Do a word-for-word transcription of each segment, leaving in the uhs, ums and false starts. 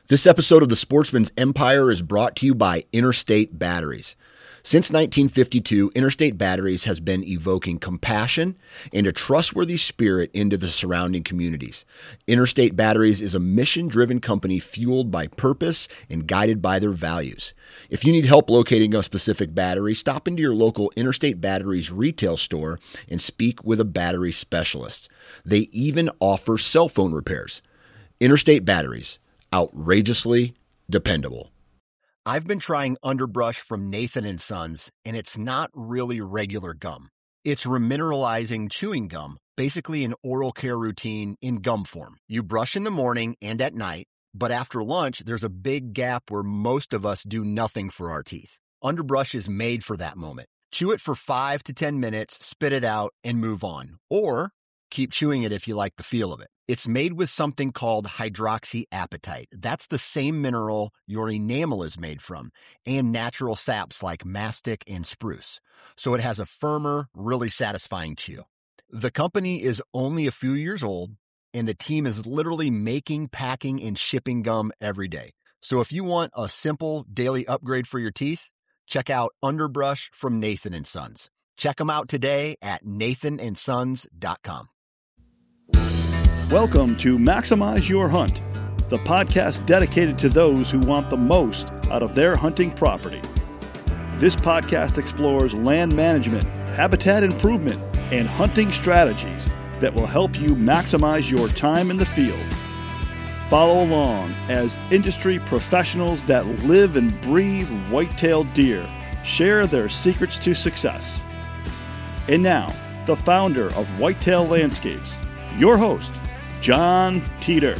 This episode of The Sportsman's Empire is brought to you by Interstate Batteries. Since nineteen fifty-two, Interstate Batteries has been evoking compassion and a trustworthy spirit into the surrounding communities. Interstate Batteries is a mission-driven company fueled by purpose and guided by their values. If you need help locating a specific battery, stop into your local Interstate Batteries retail store and speak with a battery specialist. They even offer cell phone repairs. Interstate Batteries. Outrageously dependable. I've been trying Underbrush from Nathan and Sons, and it's not really regular gum. It's remineralizing chewing gum, basically an oral care routine in gum form. You brush in the morning and at night, but after lunch, there's a big gap where most of us do nothing for our teeth. Underbrush is made for that moment. Chew it for five to ten minutes, spit it out, and move on. Or keep chewing it if you like the feel of it. It's made with something called hydroxyapatite. That's the same mineral your enamel is made from, and natural saps like mastic and spruce. So it has a firmer, really satisfying chew. The company is only a few years old, and the team is literally making, packing, and shipping gum every day. So if you want a simple daily upgrade for your teeth, check out Underbrush from Nathan and Sons. Check them out today at nathan and sons dot com. Welcome to Maximize Your Hunt, the podcast dedicated to those who want the most out of their hunting property. This podcast explores land management, habitat improvement, and hunting strategies that will help you maximize your time in the field. Follow along as industry professionals that live and breathe white-tailed deer share their secrets to success. And now, the founder of Whitetail Landscapes, your host, John Teeter.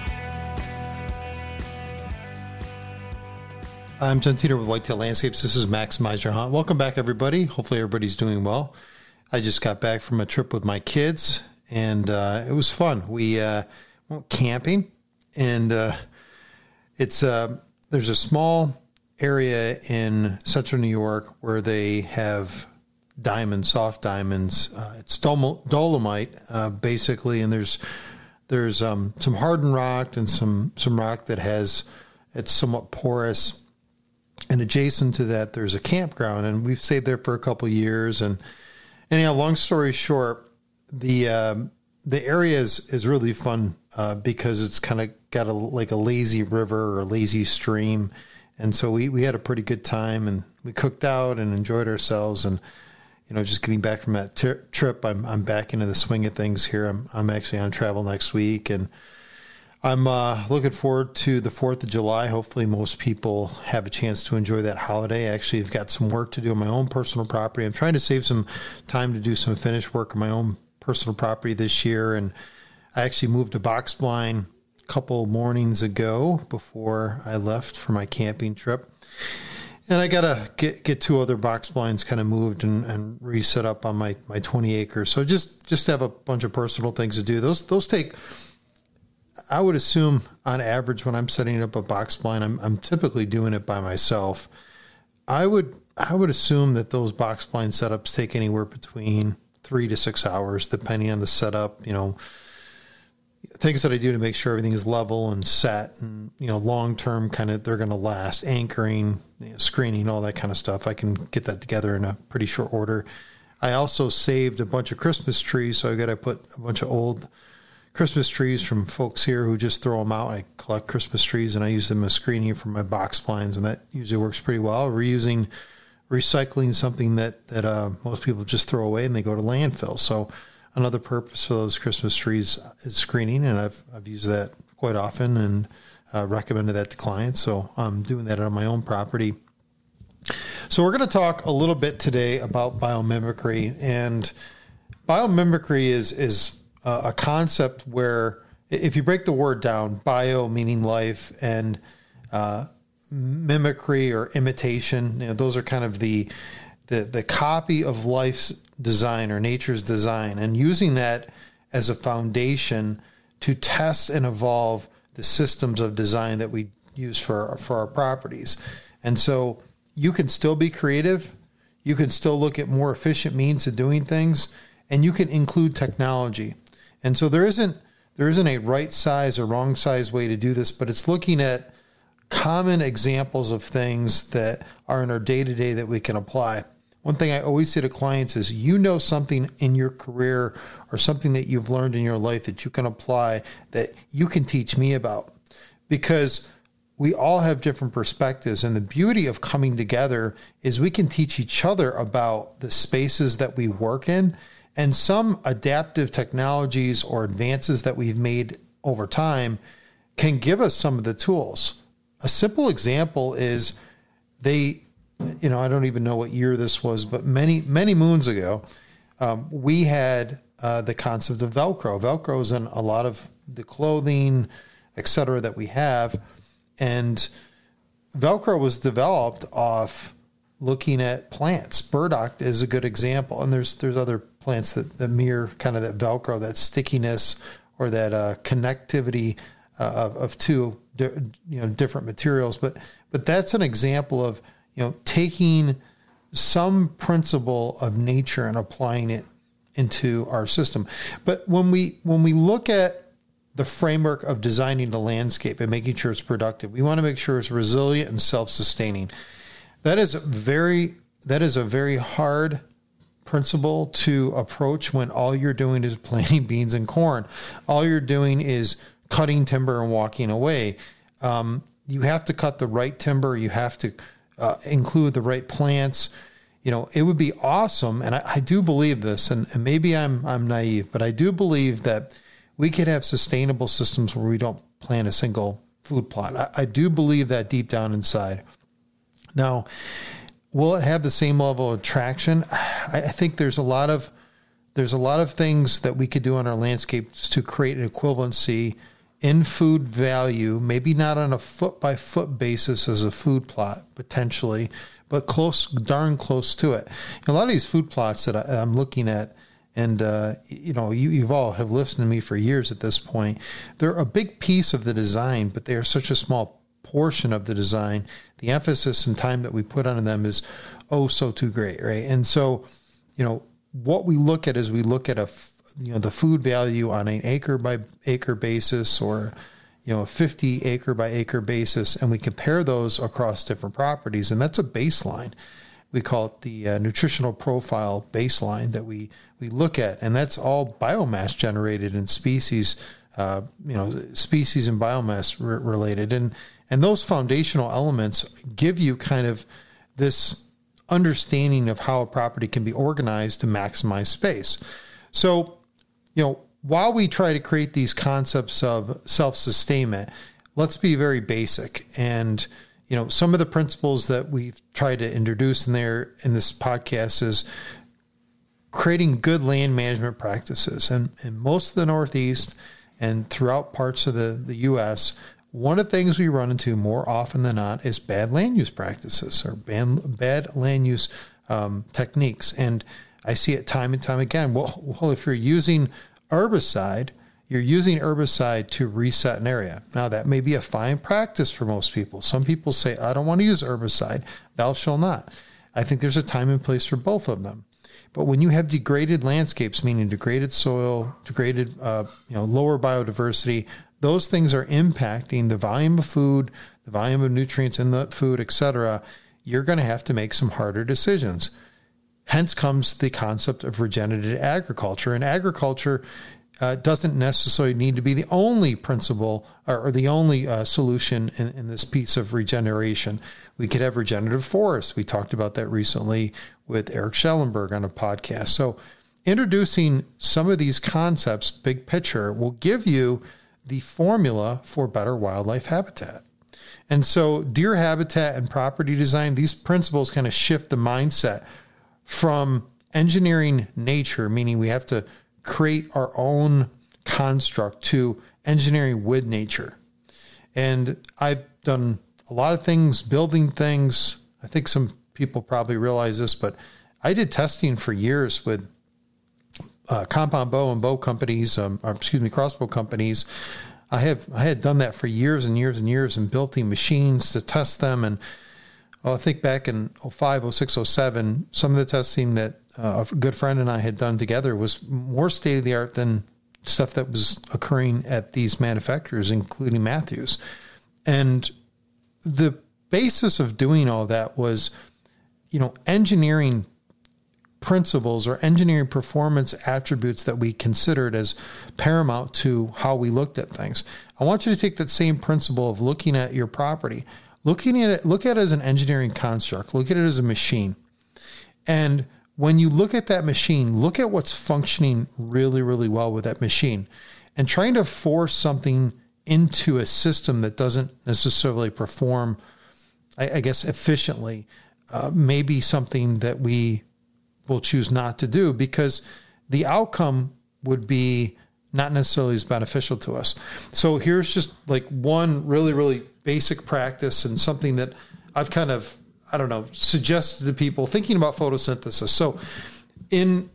I'm John Teeter with Whitetail Landscapes. This is Maximize Your Hunt. Welcome back, everybody. Hopefully everybody's doing well. I just got back from a trip with my kids, and uh, it was fun. We uh, went camping, and uh, it's uh, there's a small area in central New York where they have diamonds, soft diamonds. Uh, it's dol- dolomite, uh, basically, and there's There's um, some hardened rock and some, some rock that has, it's somewhat porous. And adjacent to that, there's a campground, and we've stayed there for a couple of years. And anyhow, long story short, the um, the area is, is really fun uh, because it's kind of got a like a lazy river or a lazy stream. And so we, we had a pretty good time, and we cooked out and enjoyed ourselves. And you know, just getting back from that t- trip, I'm I'm back into the swing of things here. I'm I'm actually on travel next week, and I'm uh, looking forward to the fourth of July. Hopefully, most people have a chance to enjoy that holiday. I actually have got some work to do on my own personal property. I'm trying to save some time to do some finished work on my own personal property this year, and I actually moved a box blind a couple mornings ago before I left for my camping trip. And I got to get get two other box blinds kind of moved and, and reset up on my, my twenty acres. So just, just have a bunch of personal things to do. Those those take, I would assume on average when I'm setting up a box blind, I'm I'm typically doing it by myself. I would I would assume that those box blind setups take anywhere between three to six hours, depending on the setup, you know, things that I do to make sure everything is level and set and, you know, long-term kind of, they're going to last, anchoring, you know, screening, all that kind of stuff. I can get that together in a pretty short order. I also saved a bunch of Christmas trees. So I got to put a bunch of old Christmas trees from folks here who just throw them out. I collect Christmas trees and I use them as screening for my box blinds. And that usually works pretty well. Reusing, recycling something that, that uh, most people just throw away and they go to landfill. So another purpose for those Christmas trees is screening, and I've I've used that quite often and uh, recommended that to clients. So I'm doing that on my own property. So we're going to talk a little bit today about biomimicry, and biomimicry is is a concept where, if you break the word down, bio meaning life and uh, mimicry or imitation, you know, those are kind of the the the copy of life's design or nature's design, and using that as a foundation to test and evolve the systems of design that we use for our, for our properties. And so you can still be creative. You can still look at more efficient means of doing things, and you can include technology. And so there isn't there isn't a right size or wrong size way to do this, but it's looking at common examples of things that are in our day-to-day that we can apply. One thing I always say to clients is, you know something in your career or something that you've learned in your life that you can apply that you can teach me about, because we all have different perspectives. And the beauty of coming together is we can teach each other about the spaces that we work in and some adaptive technologies or advances that we've made over time can give us some of the tools. A simple example is they, you know, I don't even know what year this was, but many, many moons ago, um, we had uh, the concept of Velcro. Velcro is in a lot of the clothing, et cetera, that we have. And Velcro was developed off looking at plants. Burdock is a good example. And there's there's other plants that, that mirror kind of that Velcro, that stickiness or that uh, connectivity uh, of, of two you know different materials. But but that's an example of you know taking some principle of nature and applying it into our system. But when we when we look at the framework of designing the landscape and making sure it's productive, we want to make sure it's resilient and self-sustaining. That is very that is a very hard principle to approach when all you're doing is planting beans and corn. All you're doing is cutting timber and walking away. Um, you have to cut the right timber. You have to uh, include the right plants. You know, it would be awesome, and I, I do believe this, and, and maybe I'm I'm naive, but I do believe that we could have sustainable systems where we don't plant a single food plot. I, I do believe that deep down inside. Now, will it have the same level of traction? I, I think there's a lot of there's a lot of things that we could do on our landscapes to create an equivalency in food value, maybe not on a foot by foot basis as a food plot potentially, but close, darn close to it. A lot of these food plots that I, I'm looking at, and, uh, you know, you, you've all have listened to me for years at this point. They're a big piece of the design, but they are such a small portion of the design. The emphasis and time that we put on them is, oh, so too great, right? And so, you know, what we look at is we look at a, you know, the food value on an acre by acre basis or, you know, a fifty acre by acre basis, and we compare those across different properties. And that's a baseline. We call it the uh, nutritional profile baseline that we, we look at, and that's all biomass generated in species, uh, you know, species and biomass re- related. And, and those foundational elements give you kind of this understanding of how a property can be organized to maximize space. So, you know, while we try to create these concepts of self-sustainment, let's be very basic. And, you know, some of the principles that we've tried to introduce in there in this podcast is creating good land management practices. And in most of the Northeast and throughout parts of the, the U S, one of the things we run into more often than not is bad land use practices or bad, bad land use um, techniques. And I see it time and time again. Well, well, if you're using herbicide, you're using herbicide to reset an area. Now, that may be a fine practice for most people. Some people say, I don't want to use herbicide. Thou shalt not. I think there's a time and place for both of them. But when you have degraded landscapes, meaning degraded soil, degraded, uh, you know, lower biodiversity, those things are impacting the volume of food, the volume of nutrients in the food, et cetera. You're going to have to make some harder decisions. Hence comes the concept of regenerative agriculture. And agriculture uh, doesn't necessarily need to be the only principle or, or the only uh, solution in, in this piece of regeneration. We could have regenerative forests. We talked about that recently with Eric Schellenberg on a podcast. So introducing some of these concepts, big picture, will give you the formula for better wildlife habitat. And so deer habitat and property design, these principles kind of shift the mindset from engineering nature, meaning we have to create our own construct, to engineering with nature. And I've done a lot of things, building things. I think some people probably realize this, but I did testing for years with uh, compound bow and bow companies, um, or excuse me, crossbow companies. I have I had done that for years and years and years and built the machines to test them. And I think back in oh five, oh six, oh seven, some of the testing that uh, a good friend and I had done together was more state-of-the-art than stuff that was occurring at these manufacturers, including Matthews. And the basis of doing all that was, you know, engineering principles or engineering performance attributes that we considered as paramount to how we looked at things. I want you to take that same principle of looking at your property, looking at it, look at it as an engineering construct, look at it as a machine. And when you look at that machine, look at what's functioning really, really well with that machine, and trying to force something into a system that doesn't necessarily perform, I, I guess, efficiently, uh, may be something that we will choose not to do, because the outcome would be not necessarily as beneficial to us. So here's just like one really, really basic practice, and something that I've kind of, I don't know, suggested to people thinking about photosynthesis. So in,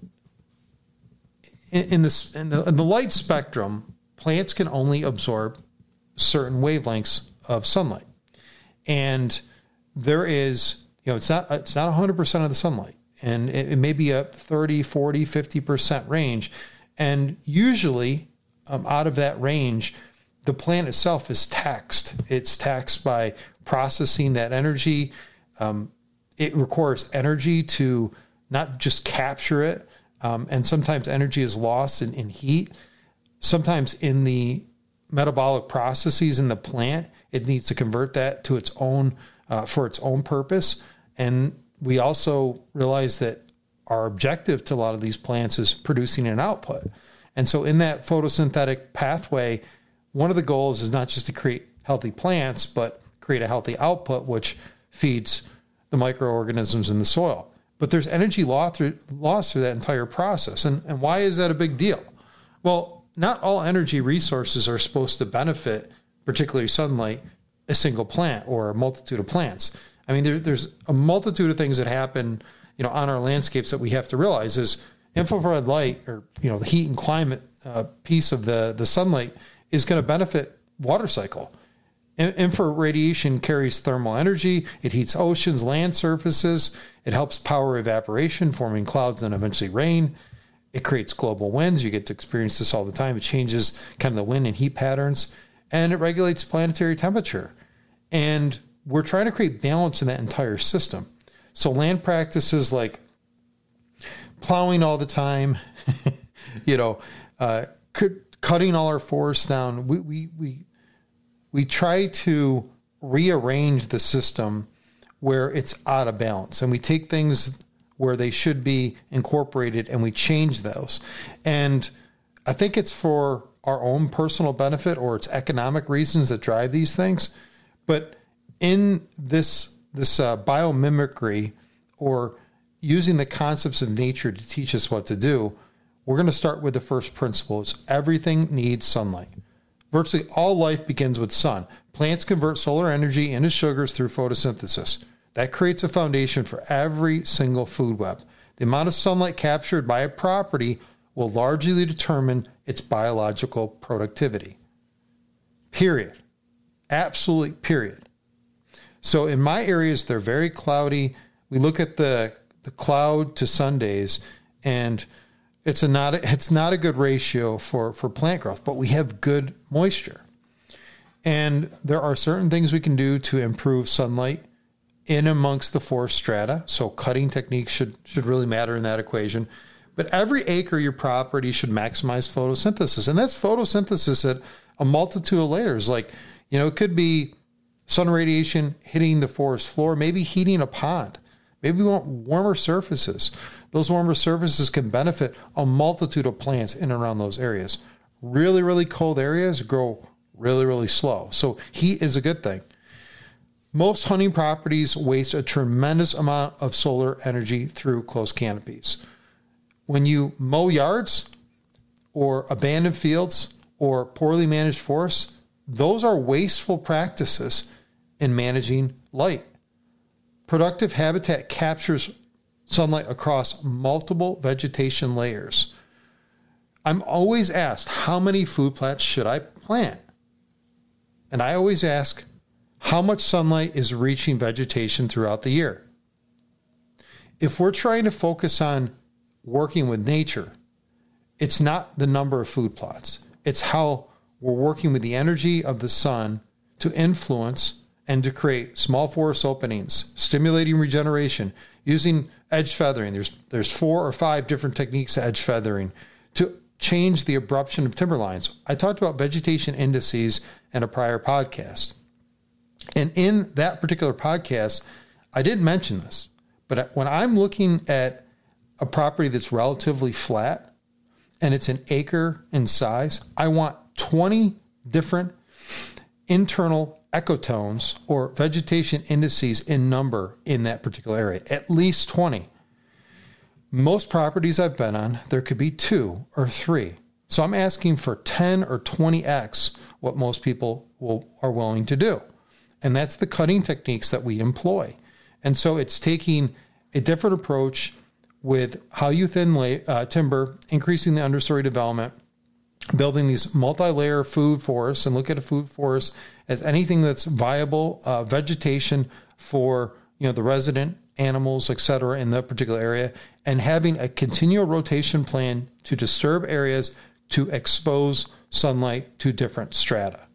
in, in this, in the, in the light spectrum, plants can only absorb certain wavelengths of sunlight. And there is, you know, it's not, it's not one hundred percent of the sunlight. And it, it may be a thirty, forty, fifty percent range. And usually um, out of that range, the plant itself is taxed. It's taxed by processing that energy. Um, it requires energy to not just capture it. Um, and sometimes energy is lost in, in heat. Sometimes in the metabolic processes in the plant, it needs to convert that to its own, uh, for its own purpose. And we also realize that our objective to a lot of these plants is producing an output. And so in that photosynthetic pathway, one of the goals is not just to create healthy plants, but create a healthy output, which feeds the microorganisms in the soil. But there's energy loss through, loss through that entire process. And, and why is that a big deal? Well, not all energy resources are supposed to benefit, particularly sunlight, a single plant or a multitude of plants. I mean, there, there's a multitude of things that happen, you know, on our landscapes that we have to realize is infrared light, or, you know, the heat and climate uh, piece of the, the sunlight is going to benefit water cycle. In, infrared radiation carries thermal energy. It heats oceans, land surfaces. It helps power evaporation, forming clouds and eventually rain. It creates global winds. You get to experience this all the time. It changes kind of the wind and heat patterns, and it regulates planetary temperature. And we're trying to create balance in that entire system. So land practices like plowing all the time, you know, uh, c- cutting all our forests down, we, we, we, we try to rearrange the system where it's out of balance. And we take things where they should be incorporated and we change those. And I think it's for our own personal benefit, or it's economic reasons that drive these things. But in this this uh, biomimicry, or using the concepts of nature to teach us what to do, we're going to start with the first principle. Is everything needs sunlight. Virtually all life begins with sun. Plants convert solar energy into sugars through photosynthesis. That creates a foundation for every single food web. The amount of sunlight captured by a property will largely determine its biological productivity. Period. Absolutely, period. So in my areas, they're very cloudy. We look at the, the cloud to sun days, and it's a not a, it's not a good ratio for, for plant growth, but we have good moisture. And there are certain things we can do to improve sunlight in amongst the forest strata. So cutting techniques should, should really matter in that equation. But every acre of your property should maximize photosynthesis. And that's photosynthesis at a multitude of layers. Like, you know, it could be sun radiation hitting the forest floor, maybe heating a pond. Maybe we want warmer surfaces. Those warmer surfaces can benefit a multitude of plants in and around those areas. Really, really cold areas grow really, really slow. So heat is a good thing. Most hunting properties waste a tremendous amount of solar energy through closed canopies. When you mow yards or abandoned fields or poorly managed forests, those are wasteful practices in managing light. Productive habitat captures sunlight across multiple vegetation layers. I'm always asked, how many food plots should I plant? And I always ask, how much sunlight is reaching vegetation throughout the year? If we're trying to focus on working with nature, it's not the number of food plots. It's how we're working with the energy of the sun to influence and to create small forest openings, stimulating regeneration, using edge feathering. There's there's four or five different techniques of edge feathering to change the abruption of timberlines. I talked about vegetation indices in a prior podcast. And in that particular podcast, I didn't mention this, but when I'm looking at a property that's relatively flat and it's an acre in size, I want twenty different internal ecotones or vegetation indices in number in that particular area, at least twenty. Most properties I've been on, there could be two or three. So I'm asking for ten or twenty x what most people will, are willing to do. And that's the cutting techniques that we employ. And so it's taking a different approach with how you thin lay, uh, timber, increasing the understory development, building these multi-layer food forests, and look at a food forest as anything that's viable uh, vegetation for, you know, the resident animals, et cetera, in that particular area, and having a continual rotation plan to disturb areas to expose sunlight to different strata.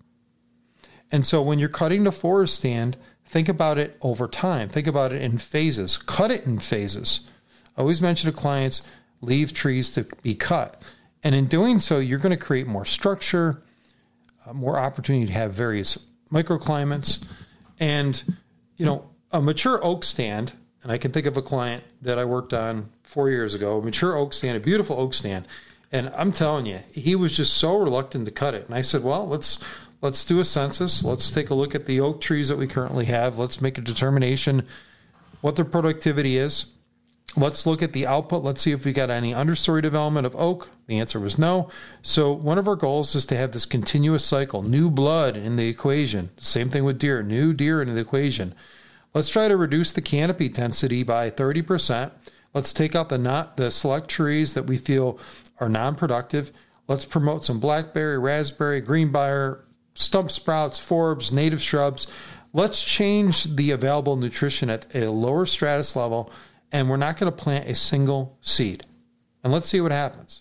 And so when you're cutting the forest stand, think about it over time. Think about it in phases. Cut it in phases. I always mention to clients, leave trees to be cut. And in doing so, you're going to create more structure, uh, more opportunity to have various microclimates. And, you know, a mature oak stand, and I can think of a client that I worked on four years ago, a mature oak stand, a beautiful oak stand. And I'm telling you, he was just so reluctant to cut it. And I said, well, let's let's do a census. Let's take a look at the oak trees that we currently have. Let's make a determination what their productivity is. Let's look at the output. Let's see if we got any understory development of oak. The answer was no. So one of our goals is to have this continuous cycle, new blood in the equation. Same thing with deer, new deer in the equation. Let's try to reduce the canopy density by thirty percent. Let's take out the not the select trees that we feel are non-productive. Let's promote some blackberry, raspberry, greenbrier, stump sprouts, forbs, native shrubs. Let's change the available nutrition at a lower stratus level, and we're not going to plant a single seed. And let's see what happens.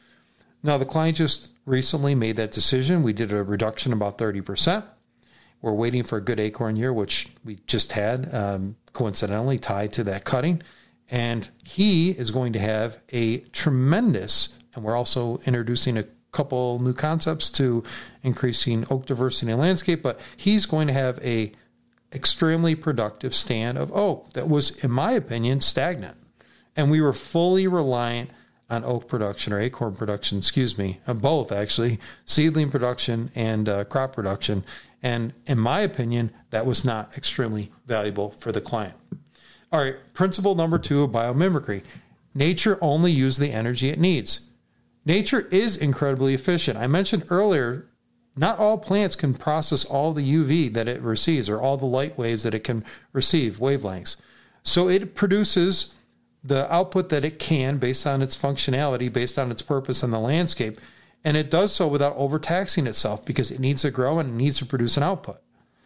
Now, the client just recently made that decision. We did a reduction about thirty percent. We're waiting for a good acorn year, which we just had, um, coincidentally tied to that cutting. And he is going to have a tremendous, and we're also introducing a couple new concepts to increasing oak diversity in landscape, but he's going to have a extremely productive stand of oak that was, in my opinion, stagnant. And we were fully reliant on oak production or acorn production, excuse me, on both actually, seedling production and uh, crop production. And in my opinion, that was not extremely valuable for the client. All right, principle number two of biomimicry. Nature only uses the energy it needs. Nature is incredibly efficient. I mentioned earlier, not all plants can process all the U V that it receives or all the light waves that it can receive, wavelengths. So it produces the output that it can based on its functionality, based on its purpose in the landscape. And it does so without overtaxing itself because it needs to grow and it needs to produce an output.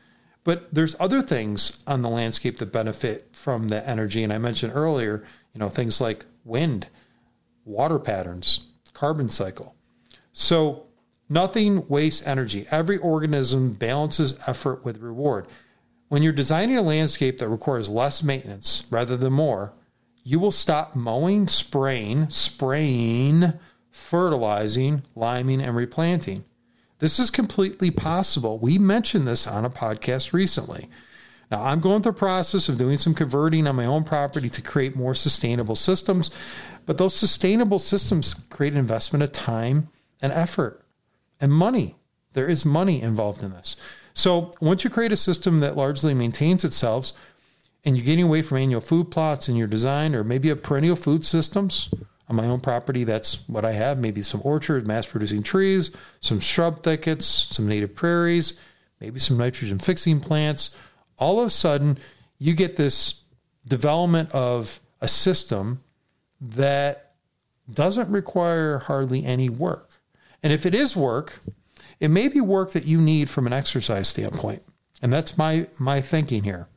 But there's other things on the landscape that benefit from the energy. And I mentioned earlier, you know, things like wind, water patterns, carbon cycle. So nothing wastes energy. Every organism balances effort with reward. When you're designing a landscape that requires less maintenance rather than more, you will stop mowing, spraying, spraying, fertilizing, liming, and replanting. This is completely possible. We mentioned this on a podcast recently. Now, I'm going through the process of doing some converting on my own property to create more sustainable systems, but those sustainable systems create an investment of time and effort and money. There is money involved in this. So once you create a system that largely maintains itself and you're getting away from annual food plots in your design, or maybe a perennial food systems, on my own property, that's what I have. Maybe some orchard, mass-producing trees, some shrub thickets, some native prairies, maybe some nitrogen-fixing plants. All of a sudden, you get this development of a system that doesn't require hardly any work. And if it is work, it may be work that you need from an exercise standpoint. And that's my, my thinking here.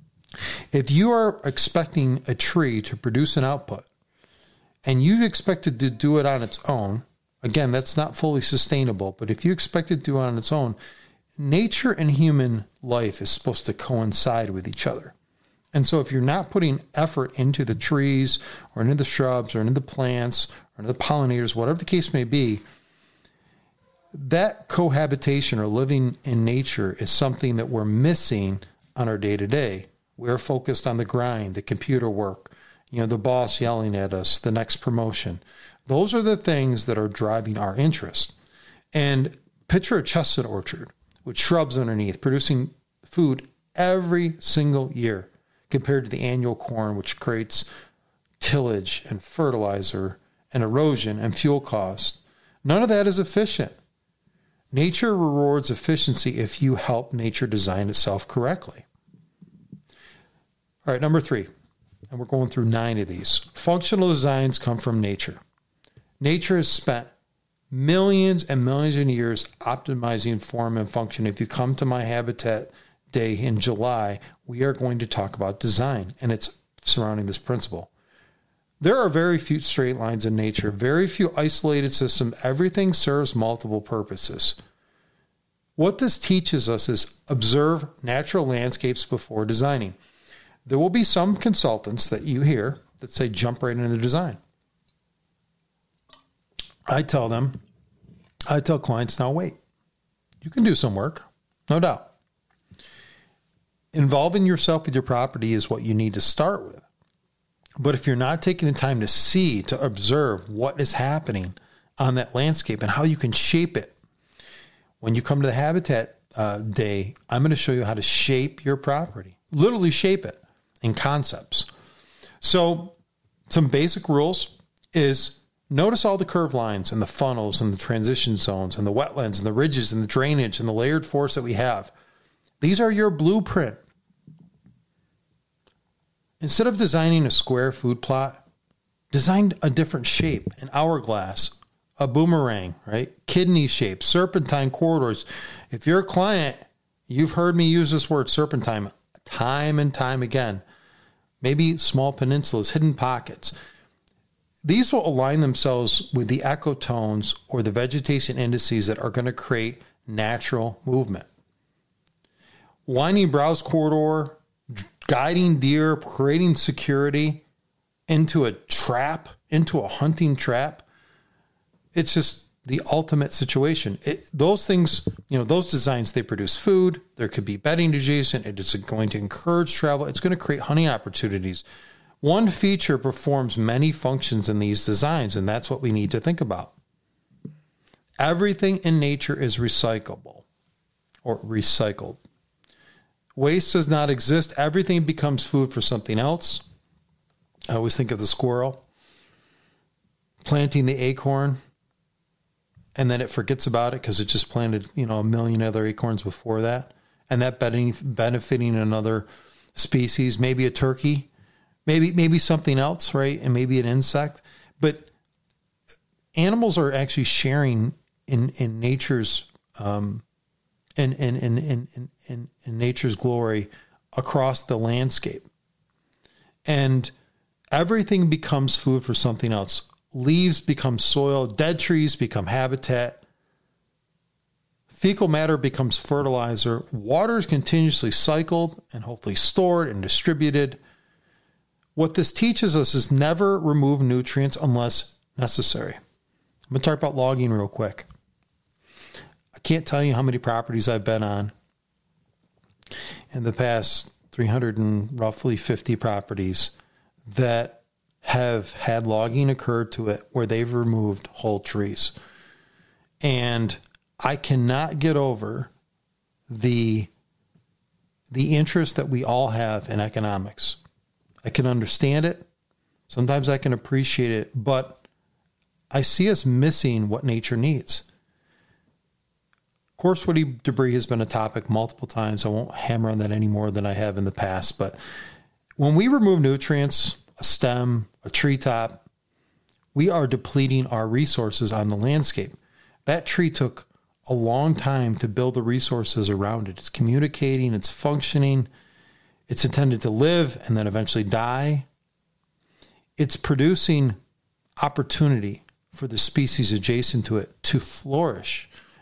If you are expecting a tree to produce an output, and you expected to do it on its own, again, that's not fully sustainable, but if you expect it to do it on its own, nature and human life is supposed to coincide with each other. And so if you're not putting effort into the trees or into the shrubs or into the plants or into the pollinators, whatever the case may be, that cohabitation or living in nature is something that we're missing on our day-to-day. We're focused on the grind, the computer work, you know, the boss yelling at us, the next promotion. Those are the things that are driving our interest. And picture a chestnut orchard with shrubs underneath producing food every single year compared to the annual corn, which creates tillage and fertilizer and erosion and fuel costs. None of that is efficient. Nature rewards efficiency if you help nature design itself correctly. All right, number three, and we're going through nine of these. Functional designs come from nature. Nature has spent millions and millions of years optimizing form and function. If you come to my Habitat Day in July, we are going to talk about design and its surrounding this principle. There are very few straight lines in nature, very few isolated systems. Everything serves multiple purposes. What this teaches us is observe natural landscapes before designing. There will be some consultants that you hear that say jump right into design. I tell them, I tell clients, now wait, you can do some work, no doubt. Involving yourself with your property is what you need to start with. But if you're not taking the time to see, to observe what is happening on that landscape and how you can shape it, when you come to the Habitat uh, Day, I'm going to show you how to shape your property, literally shape it in concepts. So some basic rules is notice all the curved lines and the funnels and the transition zones and the wetlands and the ridges and the drainage and the layered forest that we have. These are your blueprint. Instead of designing a square food plot, design a different shape, an hourglass, a boomerang, right? Kidney shape, serpentine corridors. If you're a client, you've heard me use this word serpentine time and time again. Maybe small peninsulas, hidden pockets. These will align themselves with the ecotones or the vegetation indices that are going to create natural movement. Winding browse corridor, guiding deer, creating security into a trap, into a hunting trap. It's just the ultimate situation. It, those things, you know, those designs, they produce food. There could be bedding adjacent. It is going to encourage travel. It's going to create hunting opportunities. One feature performs many functions in these designs, and that's what we need to think about. Everything in nature is recyclable or recycled. Waste does not exist. Everything becomes food for something else. I always think of the squirrel planting the acorn, and then it forgets about it because it just planted, you know, a million other acorns before that, and that benefiting another species, maybe a turkey, maybe maybe something else, right, and maybe an insect. But animals are actually sharing in in nature's um, in in in in in, in nature's glory across the landscape, and everything becomes food for something else. Leaves become soil, dead trees become habitat, fecal matter becomes fertilizer, water is continuously cycled and hopefully stored and distributed. What this teaches us is never remove nutrients unless necessary. I'm going to talk about logging real quick. I can't tell you how many properties I've been on in the past three hundred and roughly fifty properties that have had logging occur to it where they've removed whole trees. And I cannot get over the, the interest that we all have in economics. I can understand it. Sometimes I can appreciate it, but I see us missing what nature needs. Coarse woody debris has been a topic multiple times. I won't hammer on that any more than I have in the past, but when we remove nutrients, a stem, a treetop, we are depleting our resources on the landscape. That tree took a long time to build the resources around it. It's communicating, it's functioning, it's intended to live and then eventually die. It's producing opportunity for the species adjacent to it to flourish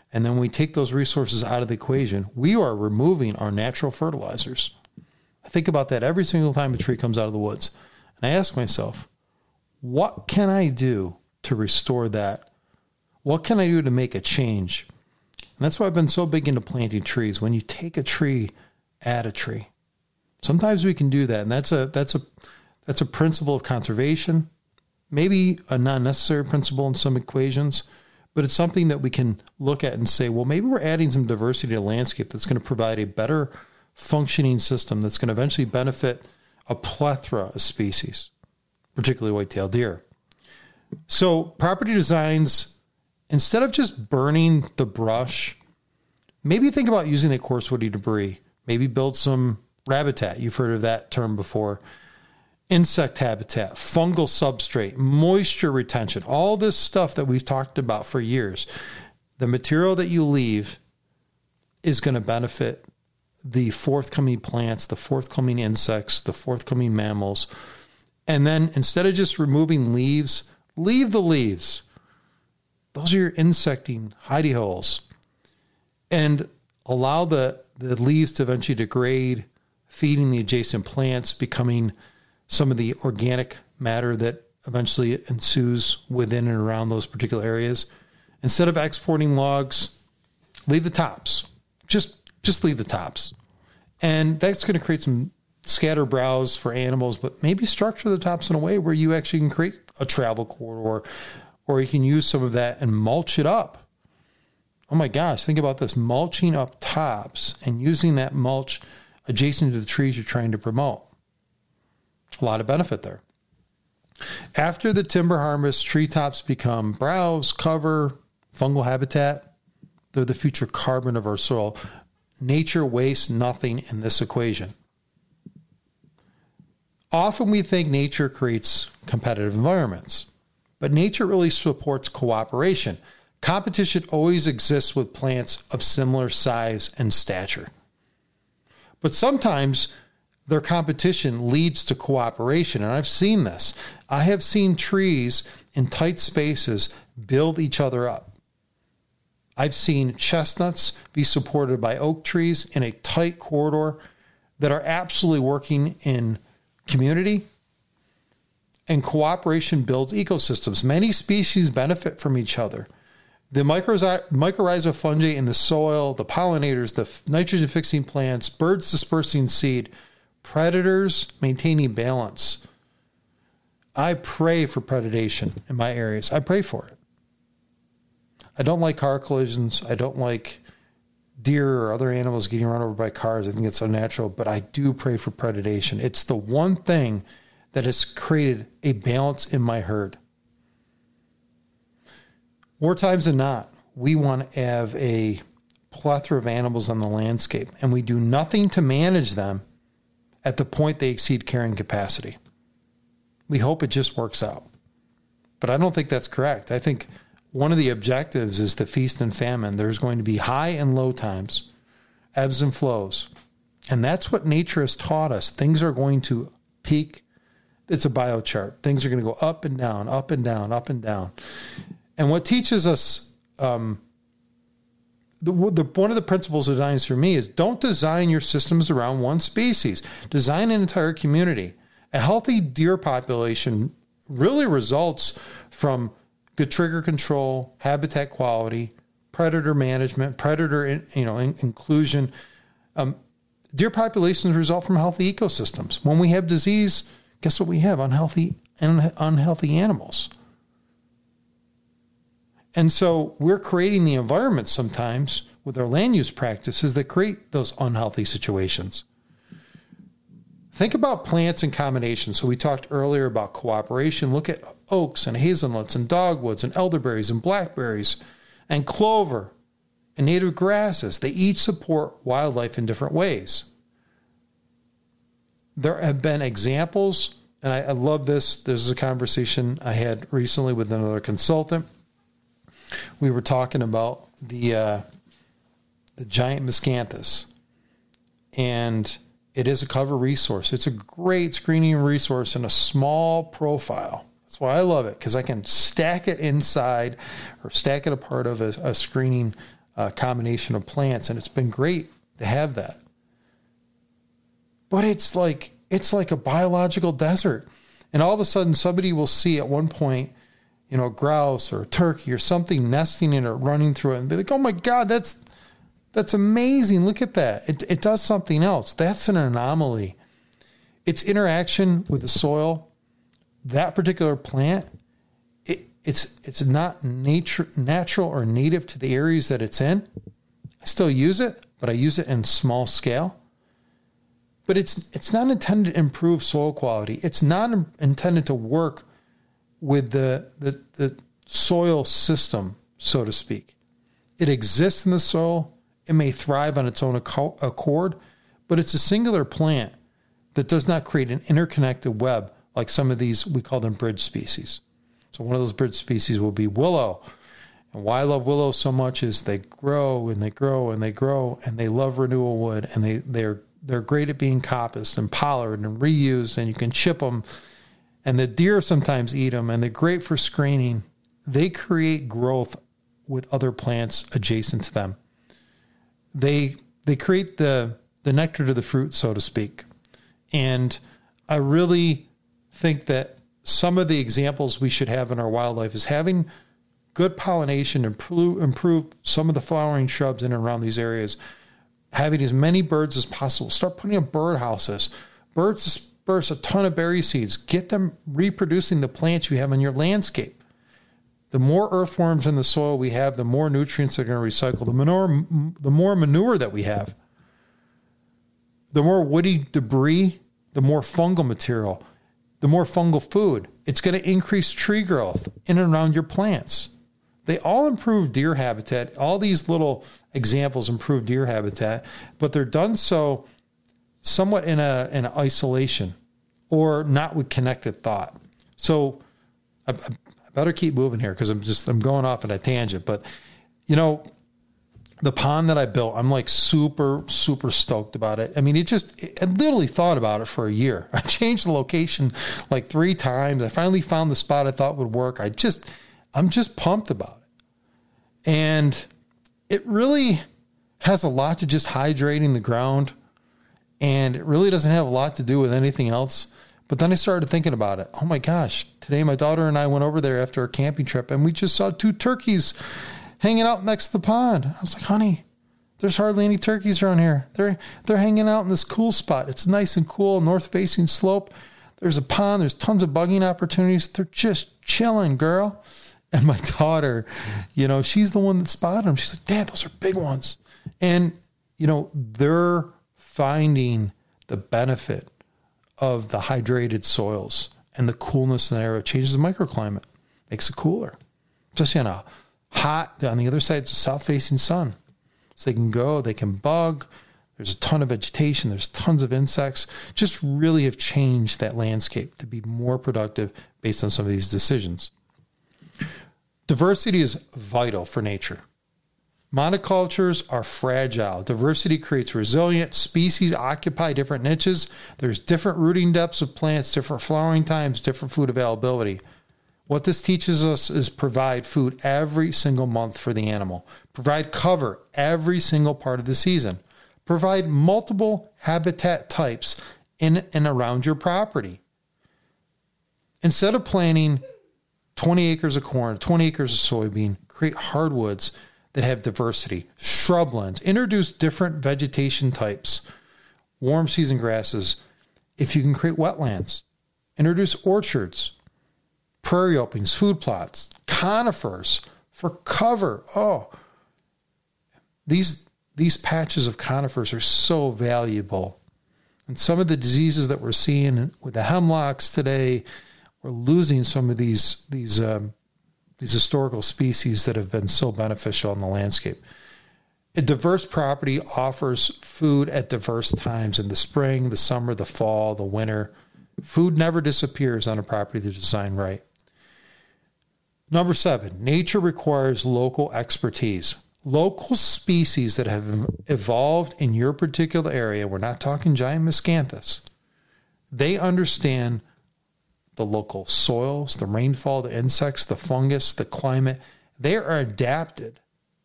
and then we take those resources out of the equation, we are removing our natural fertilizers. I think about that every single time a tree comes out of the woods. And I ask myself, what can I do to restore that? What can I do to make a change? And that's why I've been so big into planting trees. When you take a tree, add a tree. Sometimes we can do that. And that's a, that's a, that's a principle of conservation, maybe a non-necessary principle in some equations, but it's something that we can look at and say, well, maybe we're adding some diversity to the landscape that's going to provide a better functioning system that's going to eventually benefit a plethora of species, particularly white-tailed deer. So property designs, instead of just burning the brush, maybe think about using the coarse woody debris. Maybe build some rabitat. You've heard of that term before. Insect habitat, fungal substrate, moisture retention, all this stuff that we've talked about for years. The material that you leave is going to benefit the forthcoming plants, the forthcoming insects, the forthcoming mammals. And then instead of just removing leaves, leave the leaves. Those are your insecting hidey holes. And allow the, the leaves to eventually degrade, feeding the adjacent plants, becoming some of the organic matter that eventually ensues within and around those particular areas. Instead of exporting logs, leave the tops. Just just leave the tops. And that's going to create some scatter browse for animals, but maybe structure the tops in a way where you actually can create a travel corridor, or you can use some of that and mulch it up. Oh my gosh, think about this, mulching up tops and using that mulch adjacent to the trees you're trying to promote. A lot of benefit there. After the timber harvest, treetops become browse, cover, fungal habitat. They're the future carbon of our soil. Nature wastes nothing in this equation. Often we think nature creates competitive environments, but nature really supports cooperation. Competition always exists with plants of similar size and stature. But sometimes their competition leads to cooperation, and I've seen this. I have seen trees in tight spaces build each other up. I've seen chestnuts be supported by oak trees in a tight corridor that are absolutely working in community, and cooperation builds ecosystems. Many species benefit from each other. The mycorrhizal fungi in the soil, the pollinators, the nitrogen-fixing plants, birds dispersing seed, predators maintaining balance. I pray for predation in my areas. I pray for it. I don't like car collisions. I don't like deer or other animals getting run over by cars. I think it's unnatural, but I do pray for predation. It's the one thing that has created a balance in my herd. More times than not, we want to have a plethora of animals on the landscape, and we do nothing to manage them at the point they exceed carrying capacity. We hope it just works out. But I don't think that's correct. I think one of the objectives is the feast and famine. There's going to be high and low times, ebbs and flows. And that's what nature has taught us. Things are going to peak. It's a biochart. Things are going to go up and down, up and down, up and down. And what teaches us, um, the, the one of the principles of design for me is don't design your systems around one species. Design an entire community. A healthy deer population really results from good trigger control, habitat quality, predator management, predator in, you know in, inclusion. Um, deer populations result from healthy ecosystems. When we have disease, guess what we have? Unhealthy and unhealthy animals. And so we're creating the environment sometimes with our land use practices that create those unhealthy situations. Think about plants in combination. So we talked earlier about cooperation. Look at oaks and hazelnuts and dogwoods and elderberries and blackberries and clover and native grasses. They each support wildlife in different ways. There have been examples, and I, I love this. This is a conversation I had recently with another consultant. We were talking about the uh, the giant miscanthus, and it is a cover resource. It's a great screening resource in a small profile. That's why I love it, because I can stack it inside or stack it a part of a, a screening uh, combination of plants, and it's been great to have that. But it's like it's like a biological desert. And all of a sudden somebody will see at one point, you know, a grouse or a turkey or something nesting in it, running through it, and be like, oh my God, that's that's amazing. Look at that. It, it does something else. That's an anomaly. Its interaction with the soil, that particular plant, it, it's it's not nature, natural or native to the areas that it's in. I still use it, but I use it in small scale. But it's it's not intended to improve soil quality. It's not intended to work with the, the, the soil system, so to speak. It exists in the soil. It may thrive on its own accord, but it's a singular plant that does not create an interconnected web like some of these, we call them bridge species. So one of those bridge species will be willow. And why I love willow so much is they grow and they grow and they grow and they love renewal wood, and they, they're They're great at being coppiced and pollard and reused, and you can chip them. And the deer sometimes eat them, and they're great for screening. They create growth with other plants adjacent to them. They they create the, the nectar to the fruit, so to speak. And I really think that some of the examples we should have in our wildlife is having good pollination, improve, improve some of the flowering shrubs in and around these areas, having as many birds as possible. Start putting up bird houses. Birds disperse a ton of berry seeds. Get them reproducing the plants you have in your landscape. The more earthworms in the soil we have, the more nutrients they're going to recycle. The manure, the more manure that we have, the more woody debris, the more fungal material, the more fungal food. It's going to increase tree growth in and around your plants. They all improve deer habitat. All these little examples improve deer habitat, but they're done so somewhat in a in isolation or not with connected thought. So I, I better keep moving here because I'm just I'm going off on a tangent. But you know, the pond that I built, I'm like super super stoked about it. I mean, it just I literally thought about it for a year. I changed the location like three times. I finally found the spot I thought would work. I just I'm just pumped about it. And it really has a lot to just hydrating the ground, and it really doesn't have a lot to do with anything else. But then I started thinking about it. Oh my gosh, today my daughter and I went over there after a camping trip, and we just saw two turkeys hanging out next to the pond. I was like, honey, there's hardly any turkeys around here. They're, they're hanging out in this cool spot. It's nice and cool, north-facing slope. There's a pond. There's tons of bugging opportunities. They're just chilling, girl. And my daughter, you know, she's the one that spotted them. She's like, Dad, those are big ones. And, you know, they're finding the benefit of the hydrated soils and the coolness in the area. It changes the microclimate, makes it cooler. Just, you know, hot, on the other side, it's a south-facing sun. So they can go, they can bug. There's a ton of vegetation. There's tons of insects. Just really have changed that landscape to be more productive based on some of these decisions. Diversity is vital for nature. Monocultures are fragile. Diversity creates resilient species, occupy different niches. There's different rooting depths of plants, different flowering times, different food availability. What this teaches us is provide food every single month for the animal. Provide cover every single part of the season. Provide multiple habitat types in and around your property. Instead of planting twenty acres of corn, twenty acres of soybean, create hardwoods that have diversity, shrublands, introduce different vegetation types, warm season grasses. If you can create wetlands, introduce orchards, prairie openings, food plots, conifers for cover. Oh, these, these patches of conifers are so valuable. And some of the diseases that we're seeing with the hemlocks today, we're losing some of these these um, these historical species that have been so beneficial in the landscape. A diverse property offers food at diverse times in the spring, the summer, the fall, the winter. Food never disappears on a property that's designed right. Number seven, nature requires local expertise. Local species that have evolved in your particular area, we're not talking giant miscanthus, they understand the local soils, the rainfall, the insects, the fungus, the climate. They are adapted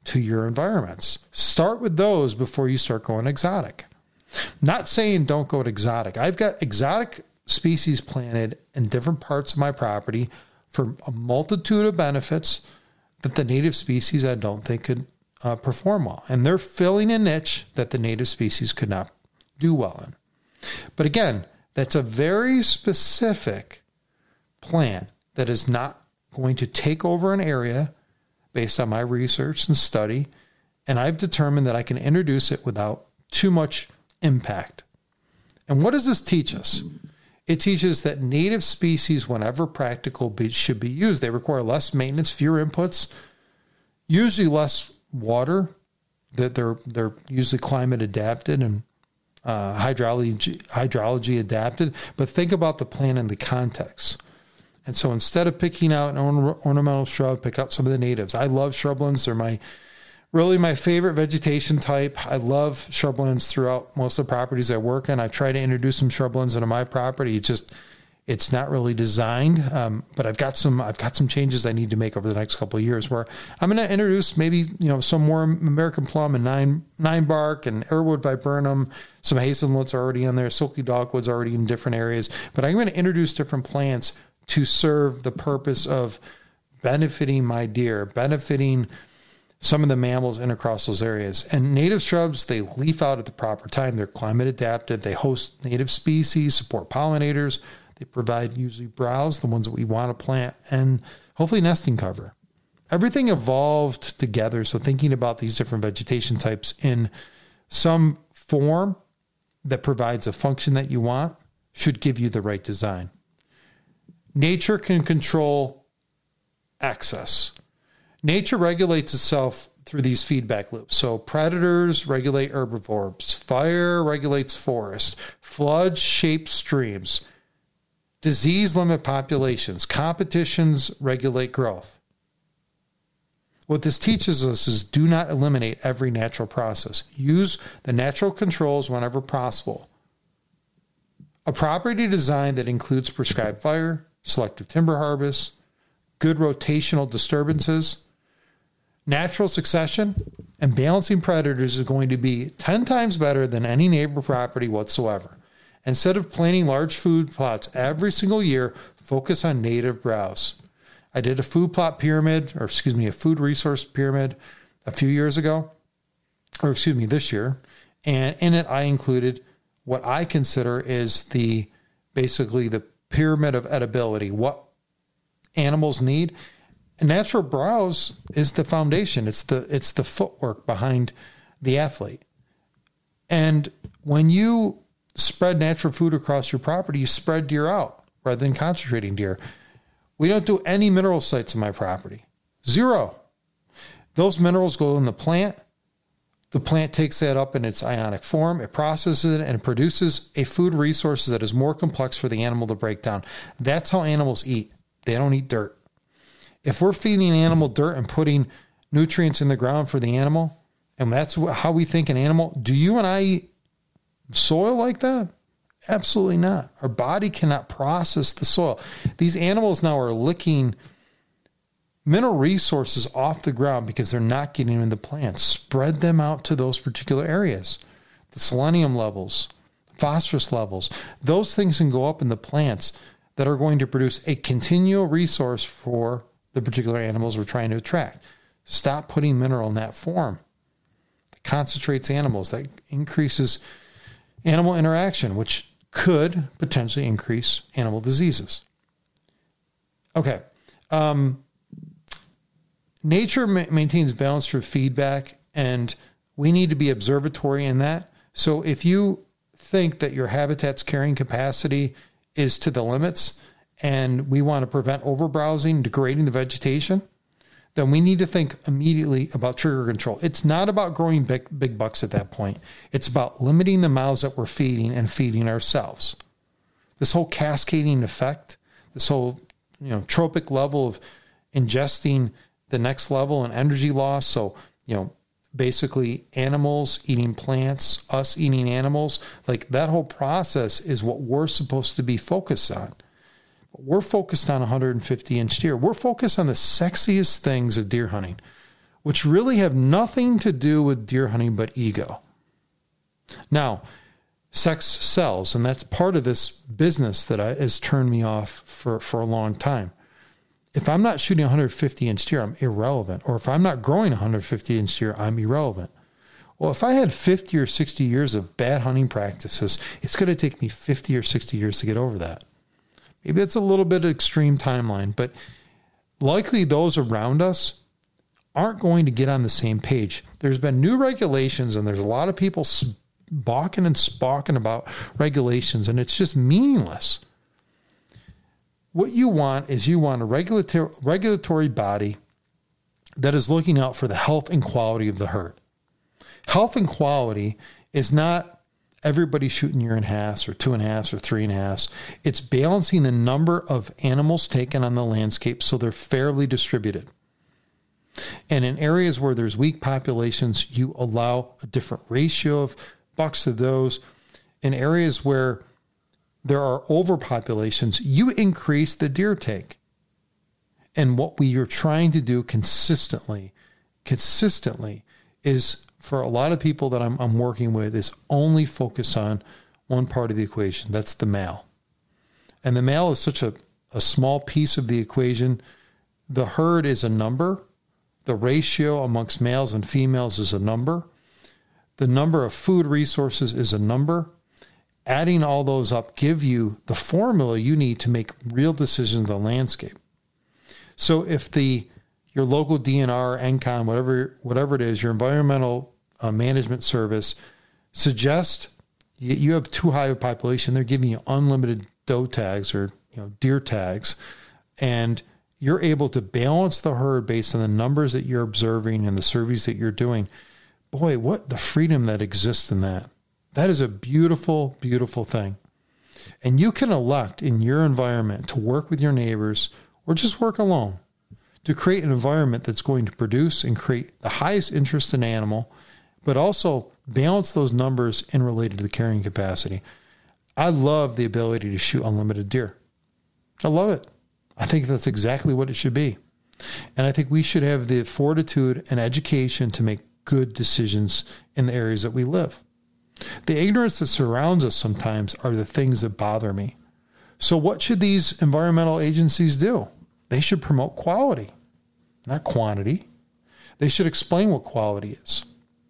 to your environments. Start with those before you start going exotic. Not saying don't go to exotic. I've got exotic species planted in different parts of my property for a multitude of benefits that the native species I don't think could uh, perform well. And they're filling a niche that the native species could not do well in. But again, that's a very specific plant that is not going to take over an area based on my research and study. And I've determined that I can introduce it without too much impact. And what does this teach us? It teaches that native species, whenever practical, be, should be used. They require less maintenance, fewer inputs, usually less water, that they're they're usually climate adapted and uh, hydrology hydrology adapted. But think about the plant in the context. And so instead of picking out an ornamental shrub, pick out some of the natives. I love shrublands. They're my really my favorite vegetation type. I love shrublands throughout most of the properties I work in. I try to introduce some shrublands into my property. It's just, it's not really designed, um, but I've got some, I've got some changes I need to make over the next couple of years where I'm going to introduce maybe, you know, some more American plum and nine, nine bark and airwood viburnum. Some hazelnuts are already in there. Silky dogwood's already in different areas, but I'm going to introduce different plants to serve the purpose of benefiting my deer, benefiting some of the mammals in across those areas. And native shrubs, they leaf out at the proper time. They're climate adapted. They host native species, support pollinators. They provide usually browse, the ones that we want to plant, and hopefully nesting cover. Everything evolved together. So thinking about these different vegetation types in some form that provides a function that you want should give you the right design. Nature can control access. Nature regulates itself through these feedback loops. So predators regulate herbivores, fire regulates forests, floods shape streams, disease limit populations, competitions regulate growth. What this teaches us is do not eliminate every natural process. Use the natural controls whenever possible. A property design that includes prescribed fire, selective timber harvest, good rotational disturbances, natural succession, and balancing predators is going to be ten times better than any neighbor property whatsoever. Instead of planting large food plots every single year, focus on native browse. I did a food plot pyramid, or excuse me, a food resource pyramid a few years ago, or excuse me, this year. And in it, I included what I consider is the, basically the pyramid of edibility, what animals need. Natural browse is the foundation. It's the it's the footwork behind the athlete. And when you spread natural food across your property, you spread deer out rather than concentrating deer. We don't do any mineral sites in my property. Zero. Those minerals go in the plant. The plant takes that up in its ionic form. It processes it and produces a food resource that is more complex for the animal to break down. That's how animals eat. They don't eat dirt. If we're feeding an animal dirt and putting nutrients in the ground for the animal, and that's how we think an animal, do you and I eat soil like that? Absolutely not. Our body cannot process the soil. These animals now are licking mineral resources off the ground because they're not getting in the plants. Spread them out to those particular areas. The selenium levels, phosphorus levels, those things can go up in the plants that are going to produce a continual resource for the particular animals we're trying to attract. Stop putting mineral in that form. That concentrates animals. That increases animal interaction, which could potentially increase animal diseases. Okay. Um, nature ma- maintains balance through feedback, and we need to be observatory in that. So if you think that your habitat's carrying capacity is to the limits, and we want to prevent overbrowsing, degrading the vegetation, then we need to think immediately about trigger control. It's not about growing big, big bucks at that point. It's about limiting the mouths that we're feeding and feeding ourselves. This whole cascading effect, this whole, you know, tropic level of ingesting the next level and energy loss. So, you know, basically animals eating plants, us eating animals, like that whole process is what we're supposed to be focused on. We're focused on one hundred fifty inch deer. We're focused on the sexiest things of deer hunting. which really have nothing to do with deer hunting but ego. Now, sex sells, and that's part of this business that I, has turned me off for, for a long time. If I'm not shooting one hundred fifty inch deer, I'm irrelevant. Or if I'm not growing one hundred fifty inch deer, I'm irrelevant. Well, if I had fifty or sixty years of bad hunting practices, it's going to take me fifty or sixty years to get over that. Maybe it's a little bit of extreme timeline, but likely those around us aren't going to get on the same page. There's been new regulations, and there's a lot of people balking and spawking about regulations, and it's just meaningless. What you want is you want a regulatory regulatory body that is looking out for the health and quality of the herd. Health and quality is not everybody shooting year and a half or two and a half or three and a half. It's balancing the number of animals taken on the landscape so they're fairly distributed. And in areas where there's weak populations, you allow a different ratio of bucks to those. In areas where there are overpopulations, you increase the deer take. And what we are trying to do consistently, consistently is for a lot of people that I'm, I'm working with is only focus on one part of the equation. That's the male. And the male is such a, a small piece of the equation. The herd is a number. The ratio amongst males and females is a number. The number of food resources is a number. Adding all those up give you the formula you need to make real decisions on the landscape. So if the your local D N R, N C O N, whatever whatever it is, your environmental uh, management service suggests you, you have too high a population, they're giving you unlimited doe tags or you know deer tags, and you're able to balance the herd based on the numbers that you're observing and the surveys that you're doing. Boy, what the freedom that exists in that. That is a beautiful, beautiful thing. And you can elect in your environment to work with your neighbors or just work alone to create an environment that's going to produce and create the highest interest in animal, but also balance those numbers in related to the carrying capacity. I love the ability to shoot unlimited deer. I love it. I think that's exactly what it should be. And I think we should have the fortitude and education to make good decisions in the areas that we live. The ignorance that surrounds us sometimes are the things that bother me. So what should these environmental agencies do? They should promote quality, not quantity. They should explain what quality is.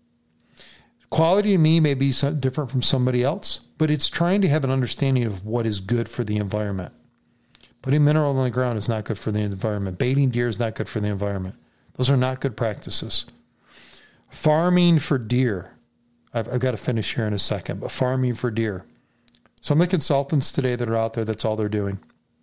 Quality to me may be different from somebody else, but it's trying to have an understanding of what is good for the environment. Putting mineral on the ground is not good for the environment. Baiting deer is not good for the environment. Those are not good practices. Farming for deer. I've, I've got to finish here in a second, but farming for deer. Some of the consultants today that are out there, that's all they're doing.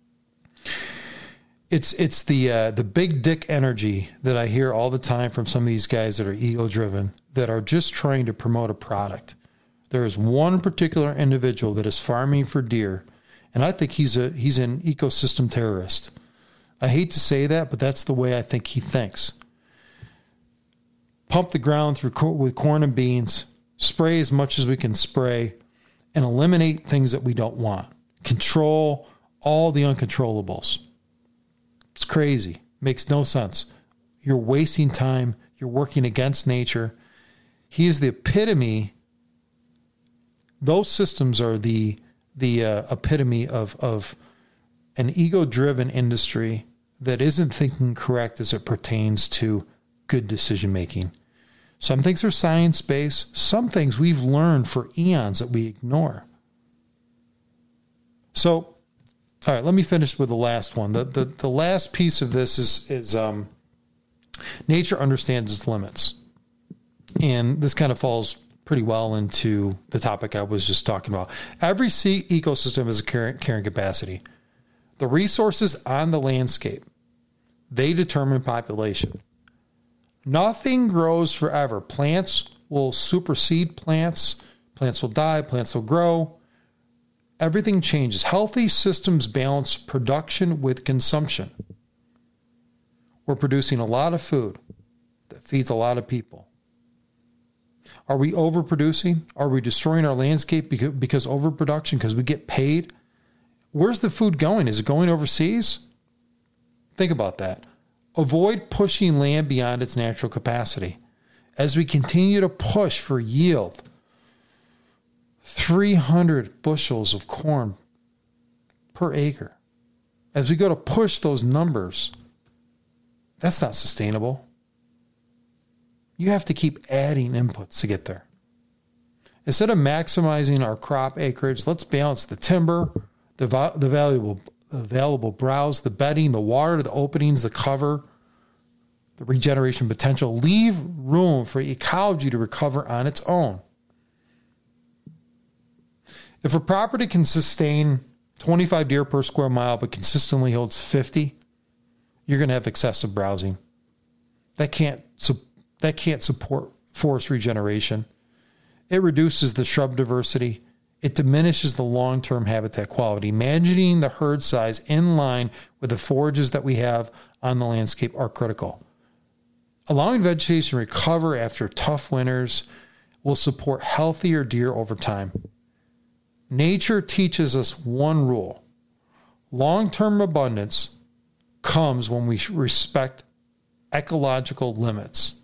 It's it's the uh, the big dick energy that I hear all the time from some of these guys that are ego-driven, that are just trying to promote a product. There is one particular individual that is farming for deer, and I think he's a he's an ecosystem terrorist. I hate to say that, but that's the way I think he thinks. Pump the ground through co- with corn and beans, spray as much as we can spray, and eliminate things that we don't want. Control all the uncontrollables. It's crazy. Makes no sense. You're wasting time. You're working against nature. He is the epitome. Those systems are the the uh, epitome of, of an ego-driven industry that isn't thinking correct as it pertains to good decision-making. Some things are science-based. Some things we've learned for eons that we ignore. So, all right, let me finish with the last one. The the, the last piece of this is, is um, nature understands its limits. And this kind of falls pretty well into the topic I was just talking about. Every sea ecosystem has a carrying capacity. The resources on the landscape, they determine population. Nothing grows forever. Plants will supersede plants. Plants will die. Plants will grow. Everything changes. Healthy systems balance production with consumption. We're producing a lot of food that feeds a lot of people. Are we overproducing? Are we destroying our landscape because, because overproduction, because we get paid? Where's the food going? Is it going overseas? Think about that. avoid pushing land beyond its natural capacity. As we continue to push for yield, three hundred bushels of corn per acre. As we go to push those numbers, that's not sustainable. You have to keep adding inputs to get there. Instead of maximizing our crop acreage, let's balance the timber, the, the valuable, available browse, the bedding, the water, the openings, the cover, the regeneration potential. Leave room for ecology to recover on its own. If a property can sustain twenty-five deer per square mile but consistently holds fifty, you're going to have excessive browsing. That can't, that can't support forest regeneration. It reduces the shrub diversity. It diminishes the long-term habitat quality. Managing the herd size in line with the forages that we have on the landscape are critical. Allowing vegetation to recover after tough winters will support healthier deer over time. Nature teaches us one rule. Long-term abundance comes when we respect ecological limits.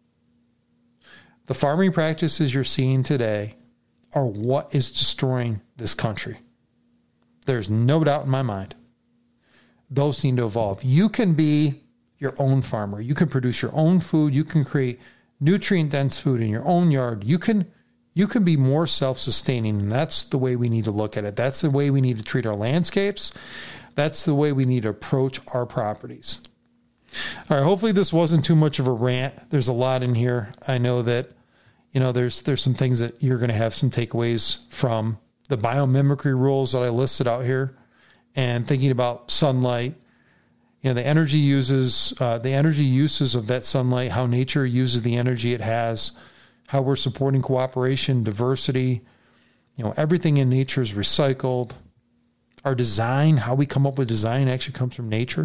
The farming practices you're seeing today are what is destroying this country. There's no doubt in my mind. Those need to evolve. You can be your own farmer. You can produce your own food. You can create nutrient-dense food in your own yard. You can, you can be more self-sustaining, and that's the way we need to look at it. That's the way we need to treat our landscapes. That's the way we need to approach our properties. All right, hopefully this wasn't too much of a rant. There's a lot in here. I know that, you know, there's there's some things that you're going to have some takeaways from the biomimicry rules that I listed out here, and thinking about sunlight, you know, the energy uses, uh, the energy uses of that sunlight, how nature uses the energy it has, how we're supporting cooperation, diversity, you know, everything in nature is recycled. Our design, how we come up with design actually comes from nature.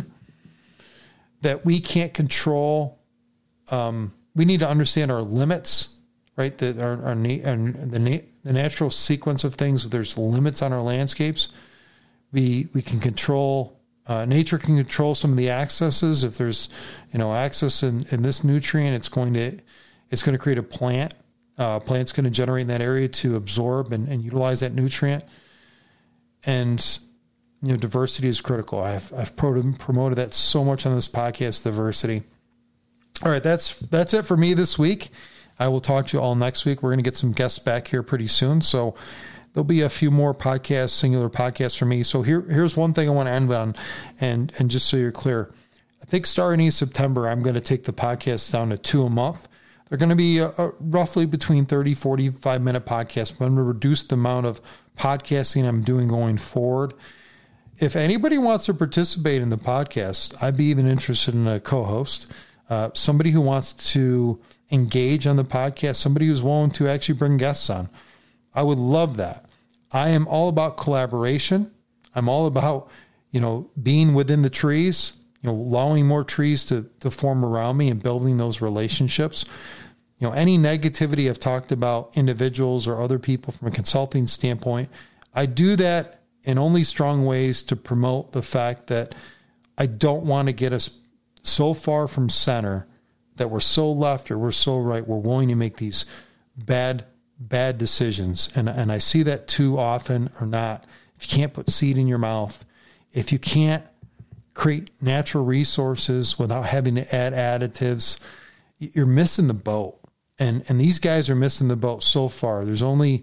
That we can't control. Um, we need to understand our limits, right? That our, our, our the, na- the natural sequence of things. There's limits on our landscapes. We we can control. Uh, nature can control some of the accesses. If there's, you know, access in, in this nutrient, it's going to it's going to create a plant. Uh, plant's going to generate in that area to absorb and, and utilize that nutrient. And you know, diversity is critical. I've I've promoted that so much on this podcast, diversity. All right, that's that's it for me this week. I will talk to you all next week. We're going to get some guests back here pretty soon, so there'll be a few more podcasts, singular podcasts for me. So here here's one thing I want to end on, and and just so you're clear, I think starting in September, I'm going to take the podcast down to two a month. They're going to be a, a roughly between thirty, forty-five minute podcasts. But I'm going to reduce the amount of podcasting I'm doing going forward. If anybody wants to participate in the podcast, I'd be even interested in a co-host, uh, somebody who wants to engage on the podcast, somebody who's willing to actually bring guests on. I would love that. I am all about collaboration. I'm all about, you know, being within the trees, you know, allowing more trees to, to form around me and building those relationships. You know, any negativity I've talked about individuals or other people from a consulting standpoint, I do that in only strong ways to promote the fact that I don't want to get us so far from center that we're so left or we're so right. We're willing to make these bad, bad decisions. And, and I see that too often or not. If you can't put seed in your mouth, if you can't create natural resources without having to add additives, you're missing the boat. And, and these guys are missing the boat so far. There's only,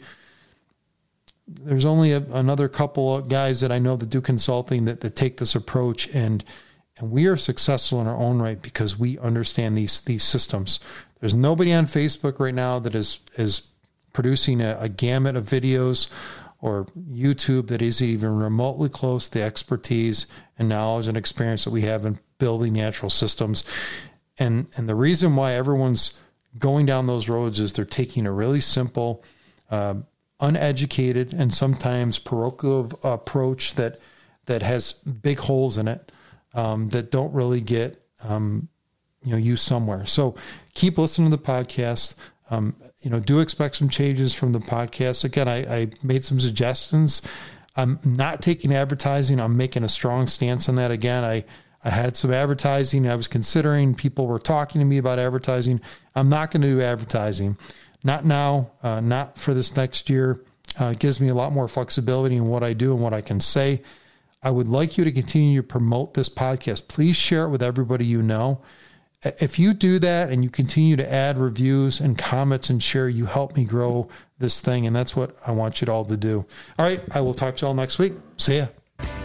There's only a, another couple of guys that I know that do consulting that, that take this approach, and and we are successful in our own right because we understand these these systems. There's nobody on Facebook right now that is is producing a, a gamut of videos or YouTube that is even remotely close to the expertise and knowledge and experience that we have in building natural systems. And and the reason why everyone's going down those roads is they're taking a really simple, uh, uneducated and sometimes parochial approach that that has big holes in it, um, that don't really get um, you know used somewhere. So keep listening to the podcast. Um, you know, do expect some changes from the podcast. Again, I, I made some suggestions. I'm not taking advertising. I'm making a strong stance on that. Again, I I had some advertising. I was considering, people were talking to me about advertising. I'm not going to do advertising. Not now, uh, not for this next year. Uh, it gives me a lot more flexibility in what I do and what I can say. I would like you to continue to promote this podcast. Please share it with everybody you know. If you do that and you continue to add reviews and comments and share, you help me grow this thing. And that's what I want you to all to do. All right. I will talk to you all next week. See ya.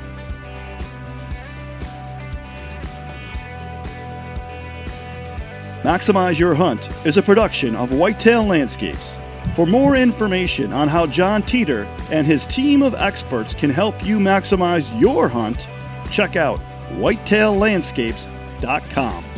Maximize Your Hunt is a production of Whitetail Landscapes. For more information on how John Teeter and his team of experts can help you maximize your hunt, check out whitetail landscapes dot com.